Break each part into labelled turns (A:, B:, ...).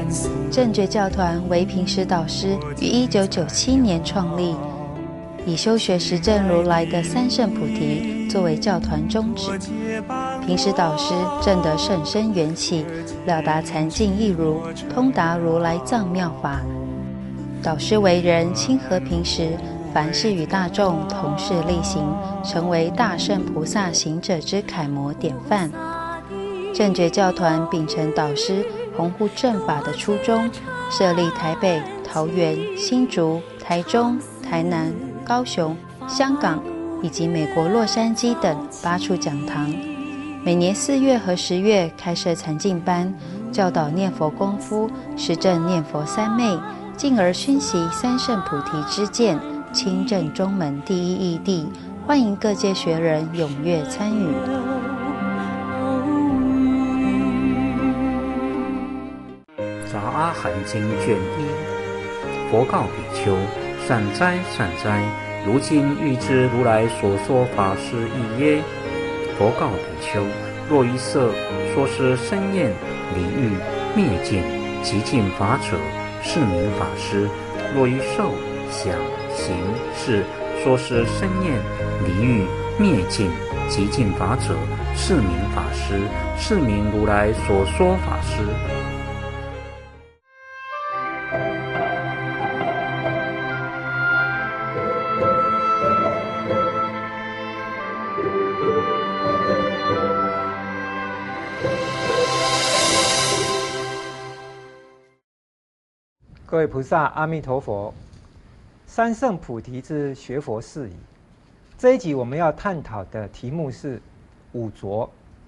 A: 正觉教团为平时导师于1997年创立，以修学实证如来的三圣菩提作为教团宗旨。平时导师证得甚深缘起，了达禅境义如，通达如来藏妙法。导师为人亲和平时，凡事与大众同事力行，成为大圣菩萨行者之楷模典范。正觉教团秉承导师弘护正法的初衷，设立台北、桃园、新竹、台中、台南、高雄、香港以及美国洛杉矶等8处讲堂。每年4月和10月开设禅净班，教导念佛功夫，实证念佛三昧，进而熏习三圣菩提之见，亲证中门第一义谛。欢迎各界学人踊跃参与。
B: 杂阿含经卷1，佛告比丘：善哉善哉，如今欲知如来所说法是义耶？佛告比丘：若一色说是生厌离欲灭尽极尽法者，是名法师；若一受想行识说是生厌离欲灭尽极尽法者，是名法师，是名如来所说法师。
C: 各位菩萨，阿弥陀佛！三圣菩提之学佛事宜，这一集我们要探讨的题目是五浊。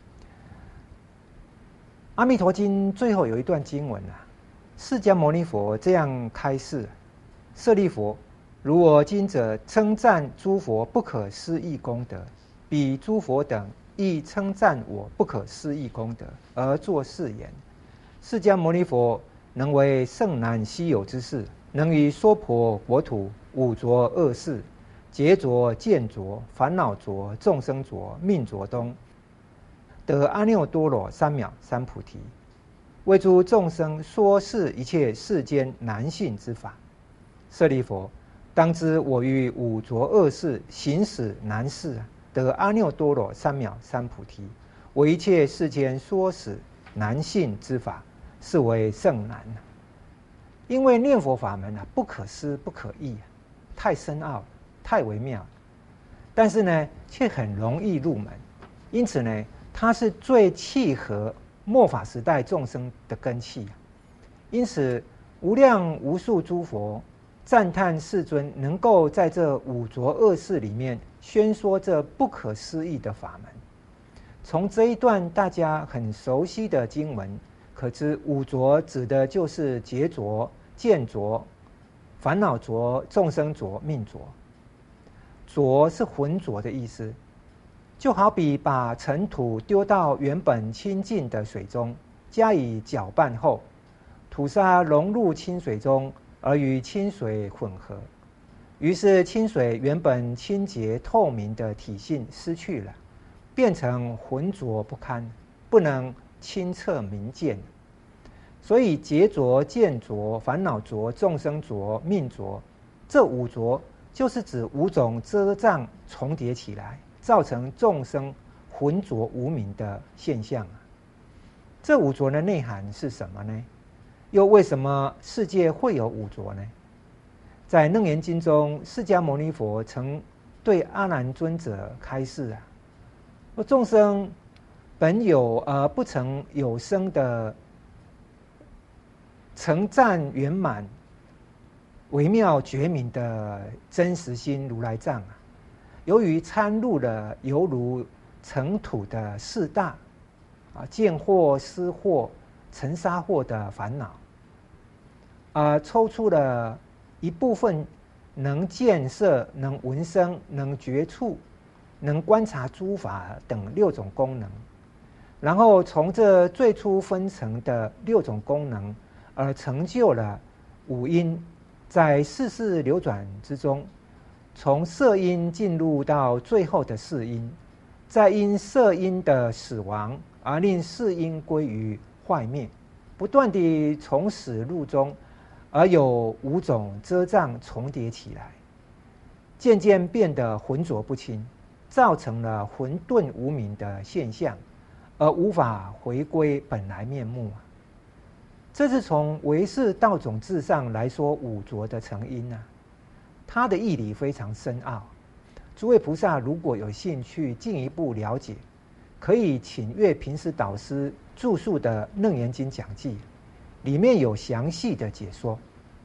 C: 阿弥陀经最后有一段经文释迦牟尼佛这样开示：舍利弗，如我今者称赞诸佛不可思议功德，彼诸佛等亦称赞我不可思议功德，而作是言：释迦牟尼佛能为甚难稀有之事，能于娑婆国土五浊恶世、劫浊、见浊、烦恼浊、众生浊、命浊中，得阿耨多罗三藐三菩提，为诸众生说是一切世间难信之法。舍利弗，当知我于五浊恶世行使难事，得阿耨多罗三藐三菩提，为一切世间说使难信之法，是为甚难。因为念佛法门不可思不可议，太深奥太微妙，但是呢却很容易入门，因此呢它是最契合末法时代众生的根器。因此无量无数诸佛赞叹世尊能够在这五浊恶世里面宣说这不可思议的法门。从这一段大家很熟悉的经文可知，五浊指的就是劫浊、见浊、烦恼浊、众生浊、命浊。浊是浑浊的意思，就好比把尘土丢到原本清净的水中，加以搅拌后，土沙融入清水中，而与清水混合，于是清水原本清洁透明的体性失去了，变成浑浊不堪，不能清澈明见。所以劫浊、见浊、烦恼浊、众生浊、命浊，这五浊就是指五种遮障重叠起来，造成众生浑浊无明的现象。这五浊的内涵是什么呢？又为什么世界会有五浊呢？在《楞严经》中，释迦牟尼佛曾对阿难尊者开示众生本有而不曾有生的成赞圆满微妙觉明的真实心如来藏由于参入了犹如尘土的四大见惑、思惑、尘沙惑的烦恼，抽出了一部分能见色、能闻声、能觉触、能观察诸法等6种功能，然后从这最初分成的6种功能而成就了五音，在世事流转之中，从色音进入到最后的四音，再因色音的死亡而令四音归于坏灭， 不断地从始入终，而有五种遮障重叠起来，渐渐变得浑浊不清，造成了混沌无明的现象，而无法回归本来面目。这是从唯识道种智上来说五浊的成因啊，它的义理非常深奥。诸位菩萨如果有兴趣进一步了解，可以请阅平时导师著述的《楞严经》讲记，里面有详细的解说。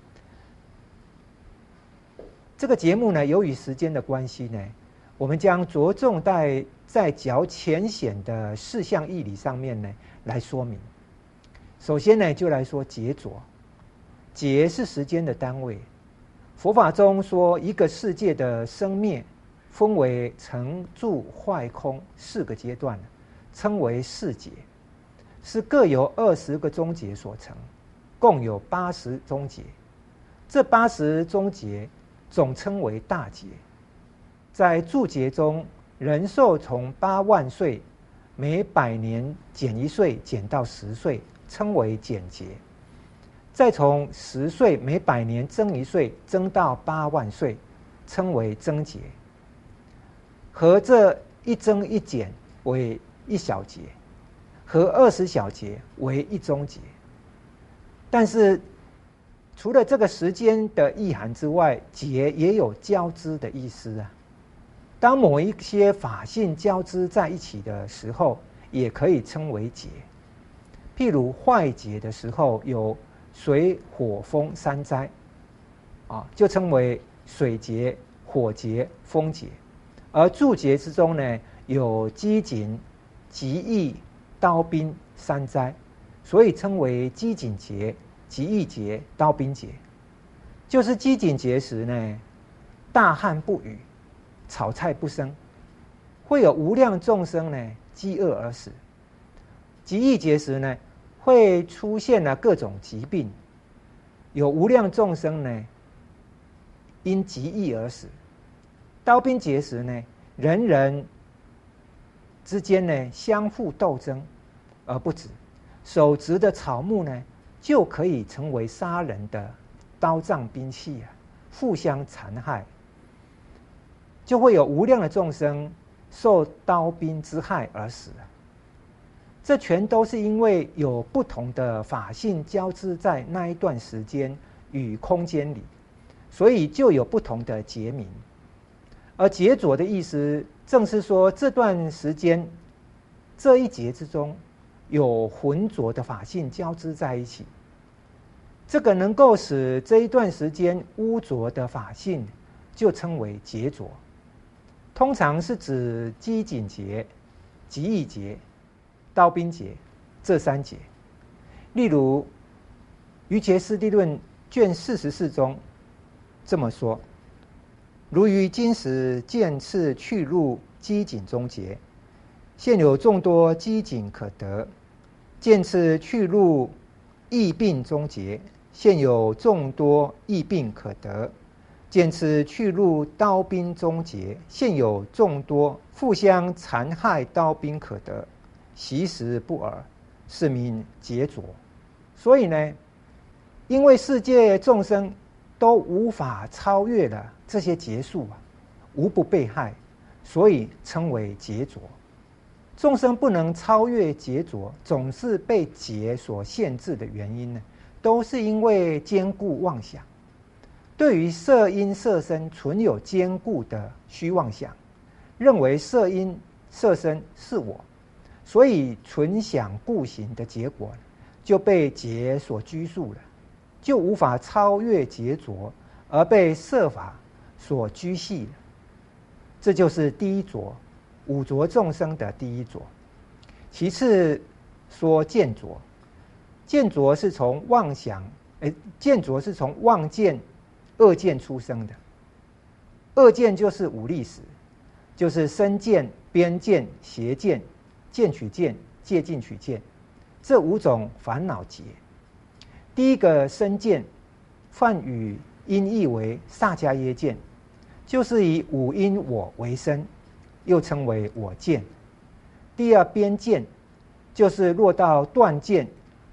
C: 这个节目呢，由于时间的关系呢，我们将着重在较浅显的事项义理上面呢来说明。首先呢，就来说劫浊。劫是时间的单位。佛法中说，一个世界的生灭分为成住坏空4个阶段，称为世劫，是各由20个中劫所成，共有80中劫。这80中劫总称为大劫。在住劫中，人寿从8万岁，每100年减1岁，减到10岁，称为减劫。再从10岁每100年增1岁，增到8万岁，称为增劫。和这一增一减为1小劫，和20小劫为1中劫。但是除了这个时间的意涵之外，劫也有交织的意思啊。当某一些法性交织在一起的时候，也可以称为劫。譬如坏劫的时候，有水火风3灾，就称为水劫、火劫、风劫。而住劫之中呢，有饥馑、疾疫、刀兵3灾，所以称为饥馑劫、疾疫劫、刀兵劫。就是饥馑劫时呢，大旱不雨，草菜不生，会有无量众生呢饥饿而死。疾疫劫时呢，会出现了各种疾病，有无量众生呢因疾疫而死。刀兵劫时呢，人人之间呢相互斗争而不止，手执的草木呢就可以成为杀人的刀杖兵器啊，互相残害，就会有无量的众生受刀兵之害而死啊。这全都是因为有不同的法性交织在那一段时间与空间里，所以就有不同的劫名。而劫浊的意思，正是说这段时间这一劫之中有浑浊的法性交织在一起，这个能够使这一段时间污浊的法性就称为劫浊。通常是指饥馑劫、疾疫劫、刀兵劫这3劫。例如《瑜伽师地论》卷44中这么说：如于今时渐次去入饥馑中劫，现有众多饥馑可得；渐次去入疫病中劫，现有众多疫病可得；渐次去入刀兵中劫，现有众多互相残害刀兵可得，习时不尔，是名劫浊。所以呢，因为世界众生都无法超越了这些劫数啊，无不被害，所以称为劫浊。众生不能超越劫浊，总是被劫所限制的原因呢，都是因为坚固妄想，对于色因色身存有坚固的虚妄想，认为色因色身是我，所以存想固行的结果就被劫所拘束了，就无法超越劫浊，而被色法所拘系了。这就是第一浊，五浊众生的第一浊。其次说见浊，见浊是从妄想，见浊是从妄见、恶见出生的。恶见就是五力识，就是身见、边见、邪见、见取见、戒禁取见，这5种烦恼结。第一个身见，梵语音译为萨迦耶见，就是以五阴我为身，又称为我见。第二边见，就是落到断见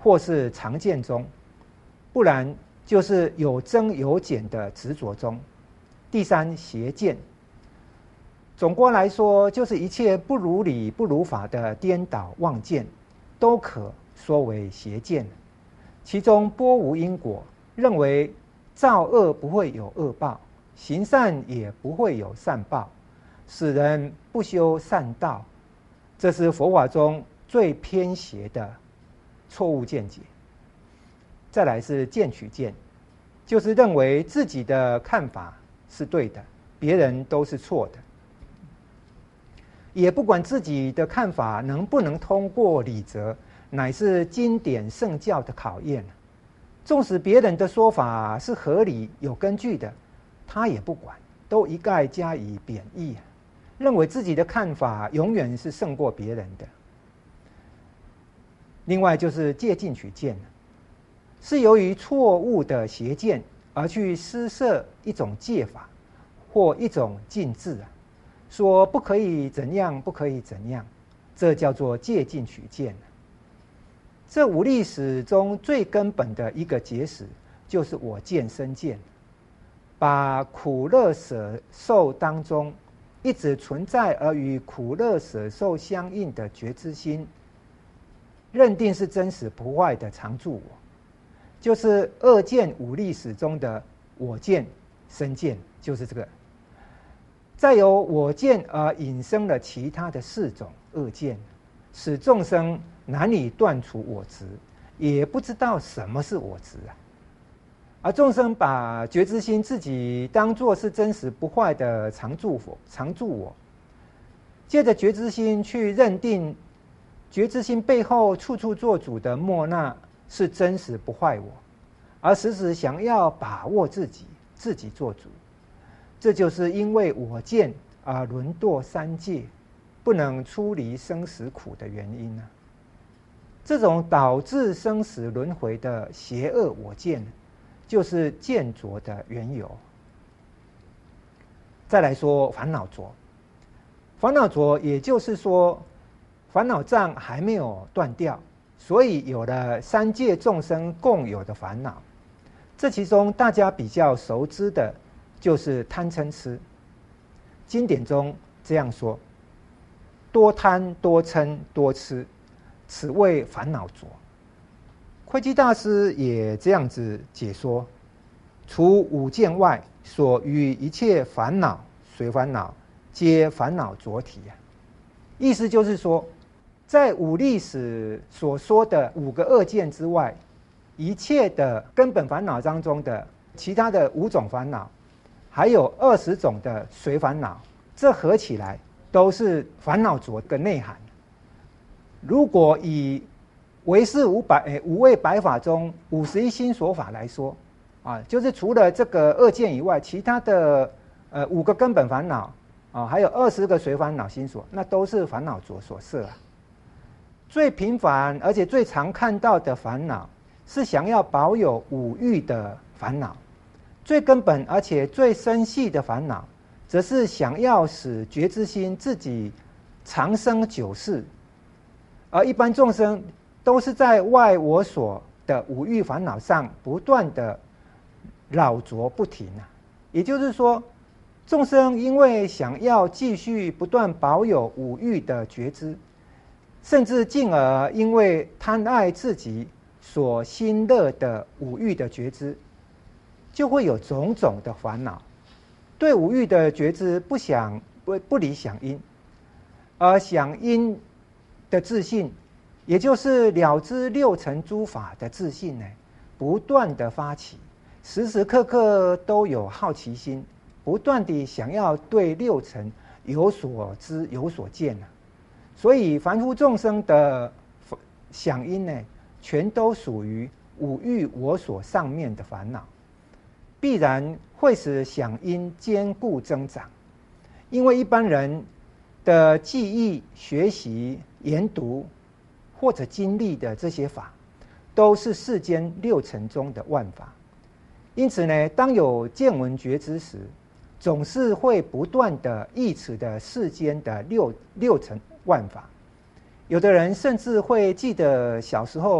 C: 或是常见中，不然就是有增有减的执着中。第三，邪见。总括来说，就是一切不如理不如法的颠倒妄见，都可说为邪见。其中波无因果，认为造恶不会有恶报，行善也不会有善报，使人不修善道，这是佛法中最偏邪的错误见解。再来是见取见，就是认为自己的看法是对的，别人都是错的，也不管自己的看法能不能通过理则乃是经典圣教的考验。纵使别人的说法是合理有根据的，他也不管，都一概加以贬义，认为自己的看法永远是胜过别人的。另外就是借镜取见，是由于错误的邪见而去施设一种戒法或一种禁制，说不可以怎样，不可以怎样，这叫做借镜取见。这五历史中最根本的一个结使，就是我见身见，把苦乐舍受当中一直存在而与苦乐舍受相应的觉知心，认定是真实不坏的常住我，就是二见五历史中的我见身见，就是这个。再由我见而引生了其他的四种恶见，使众生难以断除我执，也不知道什么是我执啊。而众生把觉知心自己当作是真实不坏的常住我，借着觉知心去认定觉知心背后处处做主的莫那是真实不坏我，而时时想要把握自己做主。这就是因为我见而沦堕三界，不能出离生死苦的原因。这种导致生死轮回的邪恶我见，就是见着的缘由。再来说烦恼着，烦恼着也就是说烦恼障还没有断掉，所以有了三界众生共有的烦恼。这其中大家比较熟知的就是贪嗔痴。经典中这样说：多贪多嗔多痴，此谓烦恼着。慧基大师也这样子解说：除五见外，所余一切烦恼随烦恼，皆烦恼着体。意思就是说，在五历史所说的五个恶见之外，一切的根本烦恼当中的其他的5种烦恼，还有20种的随烦恼，这合起来都是烦恼着的内涵。如果以唯识五位百法中51心所法来说，就是除了这个恶见以外，其他的5个根本烦恼还有20个随烦恼心所，那都是烦恼着所摄。最频繁而且最常看到的烦恼，是想要保有五欲的烦恼；最根本而且最深细的烦恼，则是想要使觉知心自己长生久世。而一般众生都是在外我所的五欲烦恼上不断的扰着不停。也就是说，众生因为想要继续不断保有五欲的觉知，甚至进而因为贪爱自己所心乐的五欲的觉知，就会有种种的烦恼。对五欲的觉知不离想因，而想因的自信，也就是了知六尘诸法的自信呢，不断的发起，时时刻刻都有好奇心，不断地想要对六尘有所知有所见。所以凡夫众生的想因呢，全都属于五欲我所上面的烦恼，必然会使想因坚固增长。因为一般人的记忆、学习、研读或者经历的这些法，都是世间六尘中的万法。因此呢，当有见闻觉知时，总是会不断的忆此的世间的六尘万法。有的人甚至会记得小时候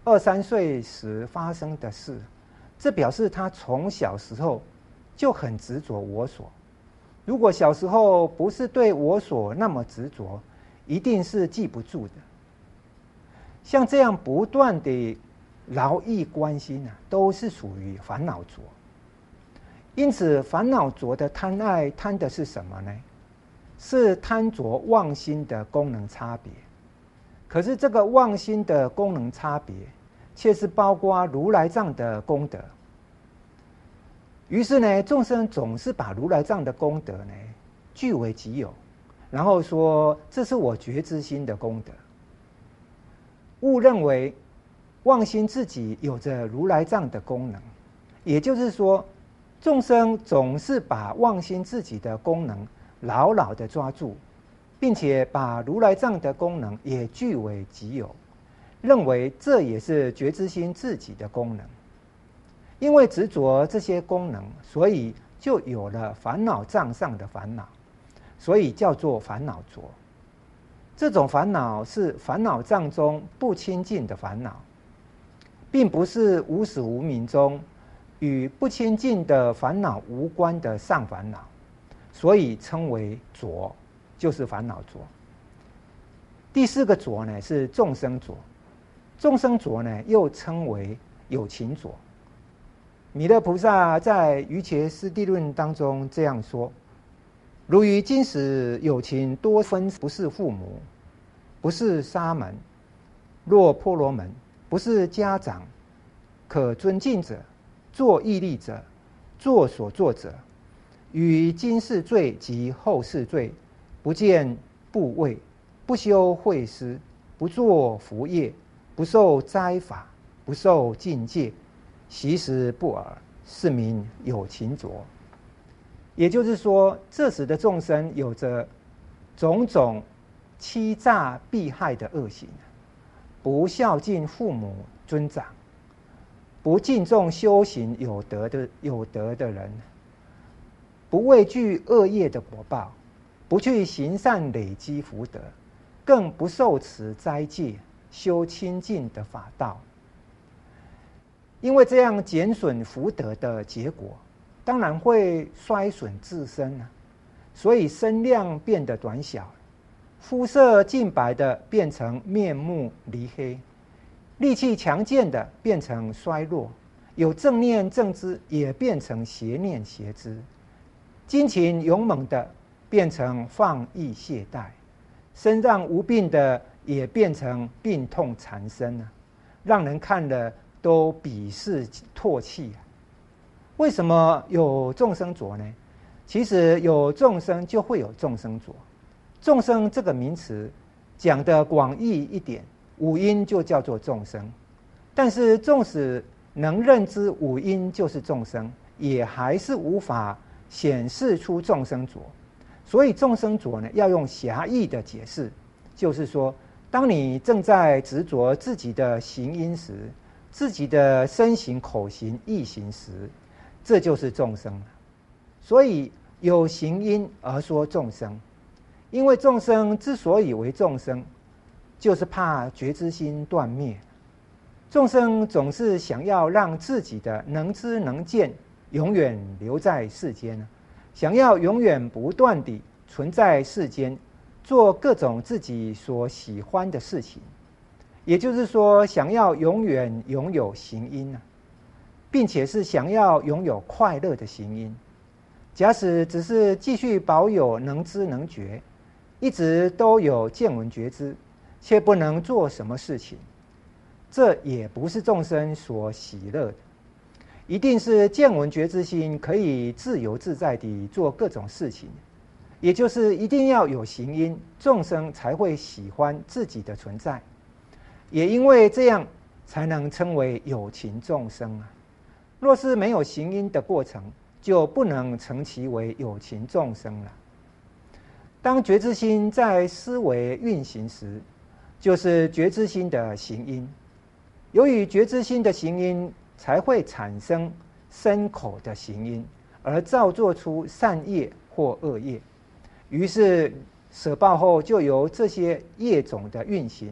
C: 2、3岁时发生的事，这表示他从小时候就很执着我所。如果小时候不是对我所那么执着，一定是记不住的。像这样不断的劳役关心都是属于烦恼着。因此，烦恼着的贪爱贪的是什么呢？是贪着妄心的功能差别。可是这个妄心的功能差别，却是包括如来藏的功德。于是呢，众生总是把如来藏的功德呢据为己有，然后说这是我觉知心的功德，误认为妄心自己有着如来藏的功能。也就是说，众生总是把妄心自己的功能牢牢的抓住，并且把如来藏的功能也据为己有，认为这也是觉知心自己的功能。因为执着这些功能，所以就有了烦恼障上的烦恼，所以叫做烦恼着。这种烦恼是烦恼障中不清净的烦恼，并不是无始无明中与不清净的烦恼无关的上烦恼，所以称为着，就是烦恼着。第4个着呢是众生着，众生着呢又称为有情着。弥勒菩萨在《瑜伽师地论》当中这样说：如于今时有情多分，不是父母，不是沙门，若婆罗门，不是家长，可尊敬者，作义利者，作所作者，于今世罪及后世罪，不见部位，不修慧思，不作福业，不受斋法，不受禁戒，习时不尔，是名有情着。也就是说，这时的众生有着种种欺诈避害的恶行，不孝敬父母尊长，不敬重修行有德的人，不畏惧恶业的果报，不去行善累积福德，更不受持斋戒，修清净的法道。因为这样减损福德的结果，当然会衰损自身所以身量变得短小，肤色净白的变成面目黧黑，力气强健的变成衰弱，有正念正知也变成邪念邪知，精勤勇猛的变成放逸懈怠，身上无病的也变成病痛缠身让人看了都鄙视唾弃为什么有众生着呢？其实有众生就会有众生着。众生这个名词讲的广义一点，五音就叫做众生。但是纵使能认知五音就是众生，也还是无法显示出众生着。所以众生着呢，要用狭义的解释，就是说，当你正在执着自己的行因时，自己的身行口行意行时，这就是众生了。所以有行因而说众生，因为众生之所以为众生，就是怕觉知心断灭。众生总是想要让自己的能知能见永远留在世间，想要永远不断地存在世间，做各种自己所喜欢的事情。也就是说，想要永远拥有行因并且是想要拥有快乐的行因。假使只是继续保有能知能觉，一直都有见闻觉知，却不能做什么事情，这也不是众生所喜乐的。一定是见闻觉知心可以自由自在地做各种事情，也就是一定要有行因，众生才会喜欢自己的存在。也因为这样，才能称为有情众生若是没有行因的过程，就不能称其为有情众生了。当觉知心在思维运行时，就是觉知心的行因。由于觉知心的行因，才会产生身口的行因，而造作出善业或恶业。于是舍报后，就由这些业种的运行，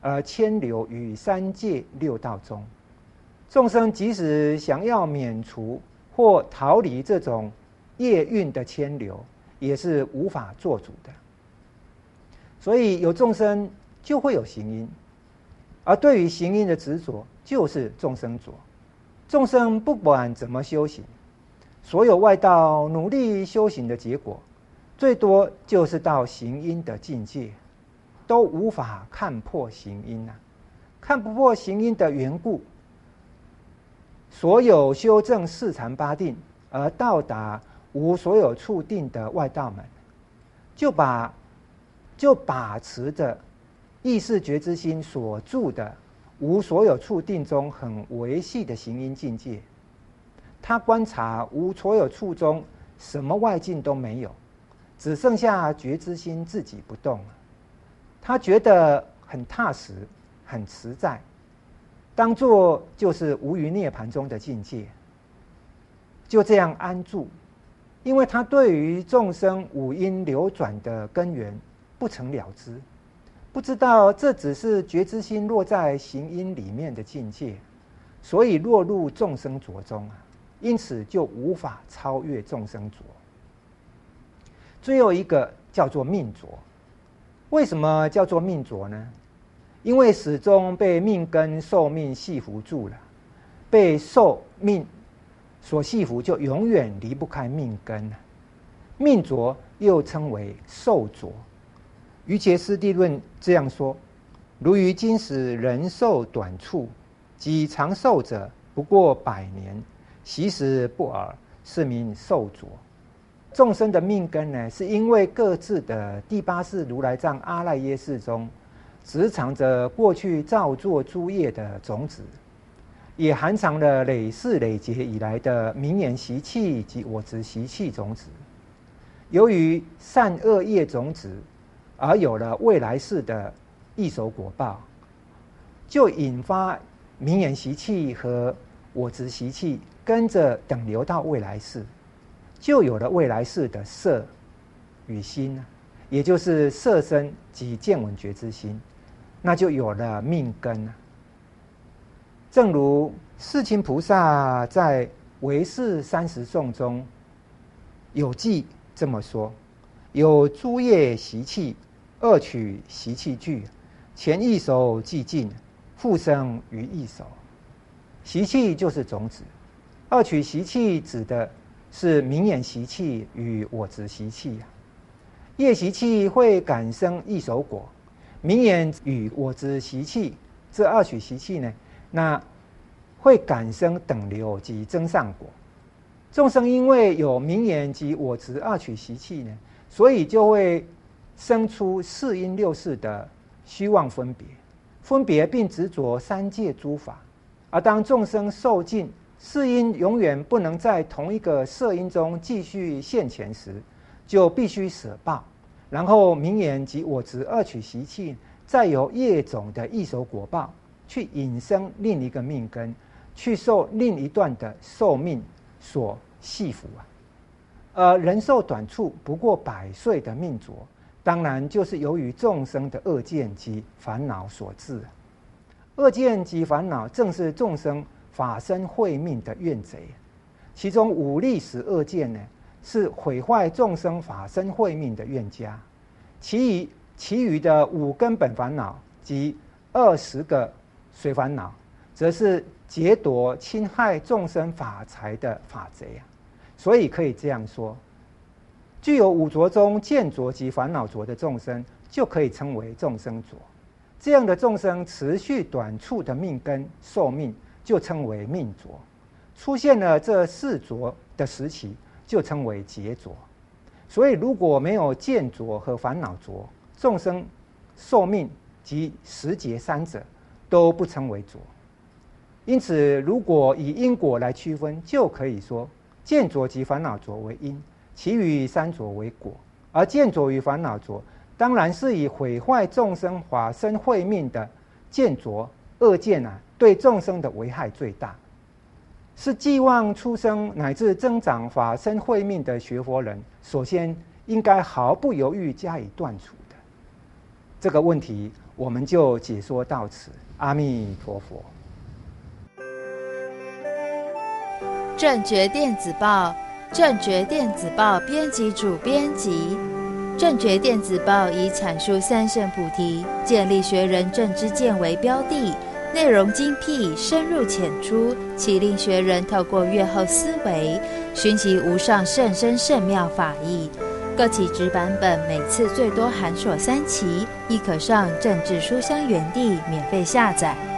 C: 而牵流于三界六道中。众生即使想要免除或逃离这种业运的牵流，也是无法做主的。所以有众生就会有行因，而对于行因的执着就是众生着。众生不管怎么修行，所有外道努力修行的结果，最多就是到行因的境界，都无法看破行因啊！看不破行因的缘故，所有修正四禅八定而到达无所有处定的外道们，就把持着意识觉知心所住的无所有处定中很微细的行因境界，他观察无所有处中什么外境都没有，只剩下觉知心自己不动，他觉得很踏实很实在，当作就是无余涅槃中的境界，就这样安住。因为他对于众生五阴流转的根源不曾了知，不知道这只是觉知心落在行因里面的境界，所以落入众生浊中啊，因此就无法超越众生浊。最后一个叫做命浊。为什么叫做命浊呢？因为始终被命根受命系缚住了，被受命所系缚，就永远离不开命根。命浊又称为寿浊。瑜伽师地论这样说：如于今时人寿短促，及长寿者不过100年，习时不尔，是名寿浊。众生的命根呢，是因为各自的第八世如来藏阿赖耶识中，执藏着过去造作诸业的种子，也含藏了累世累劫以来的名言习气及我执习气种子。由于善恶业种子，而有了未来世的异熟果报，就引发名言习气和我执习气跟着等流到未来世，就有了未来世的色与心，也就是色身及见闻觉知心，那就有了命根。正如世亲菩萨在唯识30颂中有记这么说：有诸业习气，恶取习气具，前一手既尽，复生于一手。习气就是种子，恶取习气指的是名言习气与我执习气。业习气会感生异熟果，名言与我执习气这二取习气呢，那会感生等流及增上果。众生因为有名言及我执二取习气呢，所以就会生出4因6识的虚妄分别并执着三界诸法。而当众生受尽4因永远不能在同一个色因中继续现前时，就必须舍报，然后名言及我执二取习气，再由业种的异熟果报去引生另一个命根，去受另一段的寿命所系缚而人寿短促不过100岁的命浊，当然就是由于众生的恶见及烦恼所致。恶见及烦恼正是众生法身慧命的怨贼，其中5历史恶见呢，是毁坏众生法身慧命的怨家，其余的5根本烦恼及20个随烦恼，则是劫夺侵害众生法财的法贼。所以可以这样说，具有5浊中见浊及烦恼浊的众生，就可以称为众生浊。这样的众生持续短促的命根寿命，就称为命浊。出现了这4浊的时期，就称为劫浊。所以如果没有见浊和烦恼浊，众生寿命及时劫3者都不称为浊。因此如果以因果来区分，就可以说见浊及烦恼浊为因，其余3浊为果。而见浊与烦恼浊当然是以毁坏众生法身慧命的见浊恶见对众生的危害最大，是寄望出生乃至增长法身慧命的学佛人首先应该毫不犹豫加以断除的。这个问题我们就解说到此，阿弥陀佛。
A: 正觉电子报，正觉电子报编辑主编辑。正觉电子报以阐述三圣菩提、建立学人正知见为标的，内容精辟、深入浅出，其令学人透过阅后思维，寻其无上甚深甚妙法义。各期纸版本每次最多含锁3期，亦可上正智书香园地免费下载。